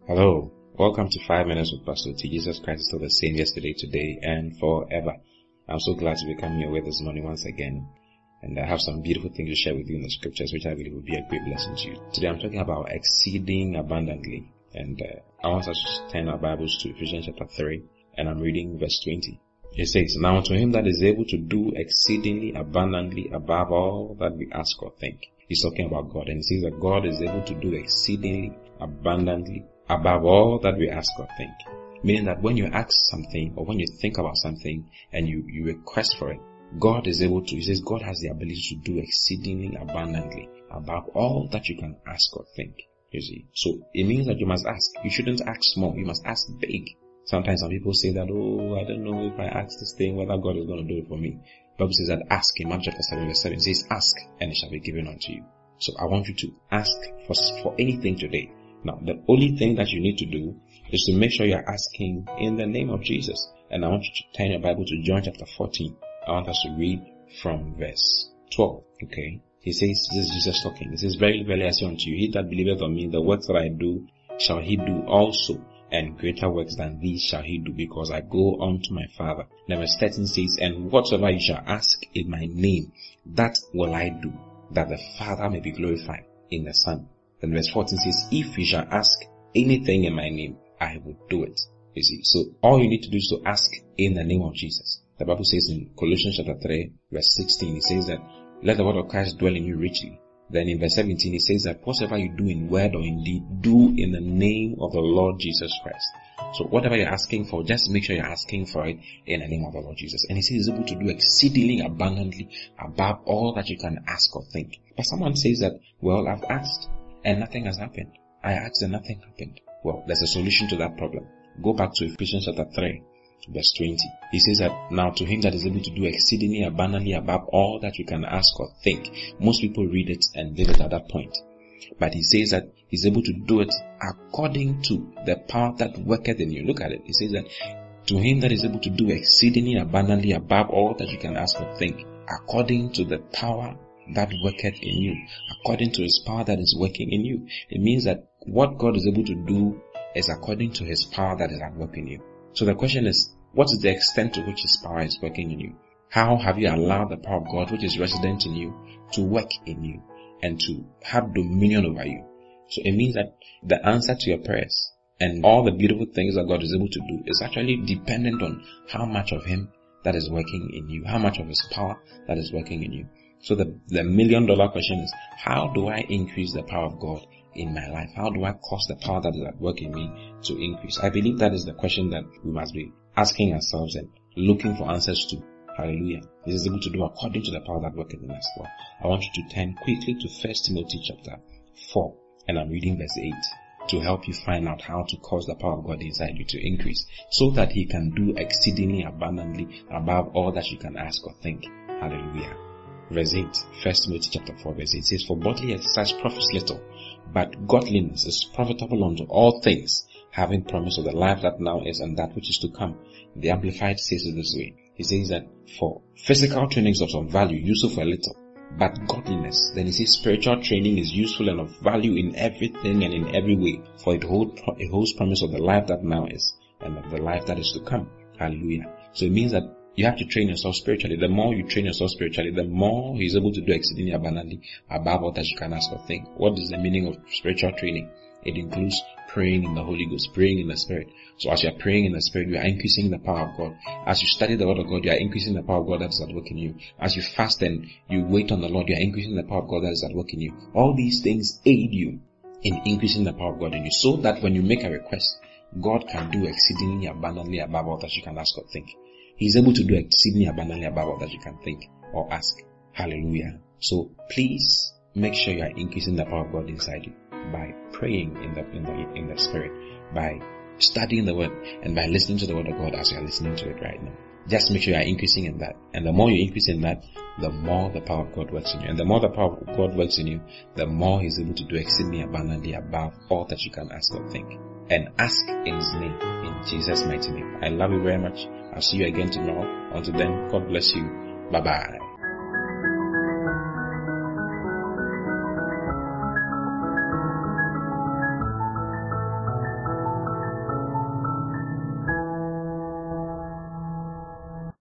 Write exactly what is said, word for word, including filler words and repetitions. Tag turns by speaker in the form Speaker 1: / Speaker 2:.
Speaker 1: Hello, welcome to five minutes with Pastor T. Jesus Christ is still the same yesterday, today, and forever. I'm so glad to be coming your way this morning once again. And I have some beautiful things to share with you in the scriptures, which I believe will be a great blessing to you. Today I'm talking about exceeding abundantly. And uh, I want us to turn our Bibles to Ephesians chapter three, and I'm reading verse twenty. It says, "Now to him that is able to do exceedingly abundantly above all that we ask or think." He's talking about God, and he says that God is able to do exceedingly abundantly above all that we ask or think. Meaning that when you ask something, or when you think about something, and you, you request for it, God is able to, he says God has the ability to do exceedingly abundantly above all that you can ask or think. You see, so it means that you must ask. You shouldn't ask small, you must ask big. Sometimes some people say that, oh, I don't know if I ask this thing, whether God is going to do it for me. The Bible says that ask in Mark chapter seven verse seven. It says ask and it shall be given unto you. So I want you to ask for, for anything today. Now, the only thing that you need to do is to make sure you're asking in the name of Jesus. And I want you to turn your Bible to John chapter fourteen. I want us to read from verse twelve. Okay. He says, this is Jesus talking. He says, "Verily, verily, I say unto you, he that believeth on me, the works that I do, shall he do also. And greater works than these shall he do, because I go unto my Father." Then verse thirteen says, "And whatsoever you shall ask in my name, that will I do, that the Father may be glorified in the Son." Then verse fourteen says, "If you shall ask anything in my name, I will do it." You see, so all you need to do is to ask in the name of Jesus. The Bible says in Colossians chapter three, verse sixteen, it says that, "Let the word of Christ dwell in you richly." Then in verse seventeen, it says that whatsoever you do in word or in deed, do in the name of the Lord Jesus Christ. So whatever you're asking for, just make sure you're asking for it in the name of the Lord Jesus. And he says he's able to do exceedingly abundantly above all that you can ask or think. But someone says that, well, I've asked and nothing has happened. I asked and nothing happened. Well, there's a solution to that problem. Go back to Ephesians chapter three, verse twenty. He says that, "Now to him that is able to do exceedingly abundantly above all that you can ask or think." Most people read it and leave it at that point. But he says that he's able to do it according to the power that worketh in you. Look at it. He says that, "To him that is able to do exceedingly abundantly above all that you can ask or think, according to the power that worketh in you." According to his power that is working in you. It means that what God is able to do is according to his power that is at work in you. So the question is, what is the extent to which his power is working in you? How have you allowed the power of God, which is resident in you, to work in you and to have dominion over you? So it means that the answer to your prayers and all the beautiful things that God is able to do is actually dependent on how much of him that is working in you, how much of his power that is working in you. So the, the million dollar question is, how do I increase the power of God in my life? How do I cause the power that is at work in me to increase? I believe that is the question that we must be asking ourselves and looking for answers to. Hallelujah. This is able to do according to the power that worketh in us. Well, I want you to turn quickly to First Timothy chapter four, and I'm reading verse eight, to help you find out how to cause the power of God inside you to increase, so that he can do exceedingly abundantly above all that you can ask or think. Hallelujah. Verse eight, First Timothy chapter four, verse eight says, "For bodily exercise profits little, but godliness is profitable unto all things, having promise of the life that now is and that which is to come." The Amplified says it this way. He says that for physical training is of some value, useful for a little, but godliness, then he says spiritual training is useful and of value in everything and in every way, for it holds, it holds promise of the life that now is and of the life that is to come. Hallelujah. So it means that you have to train yourself spiritually. The more you train yourself spiritually, the more he's able to do exceedingly abundantly above all that you can ask or think. What is the meaning of spiritual training? It includes praying in the Holy Ghost, praying in the Spirit. So as you are praying in the Spirit, you are increasing the power of God. As you study the Word of God, you are increasing the power of God that is at work in you. As you fast and you wait on the Lord, you are increasing the power of God that is at work in you. All these things aid you in increasing the power of God in you, so that when you make a request, God can do exceedingly abundantly above all that you can ask or think. He's able to do exceedingly abundantly above all that you can think or ask. Hallelujah. So please make sure you are increasing the power of God inside you by praying in the in the in the Spirit, by studying the Word, and by listening to the Word of God as you are listening to it right now. Just make sure you are increasing in that. And the more you increase in that, the more the power of God works in you. And the more the power of God works in you, the more he's able to do exceedingly abundantly above all that you can ask or think. And ask in his name, in Jesus' mighty name. I love you very much. I'll see you again tomorrow. Until then, God bless you. Bye-bye.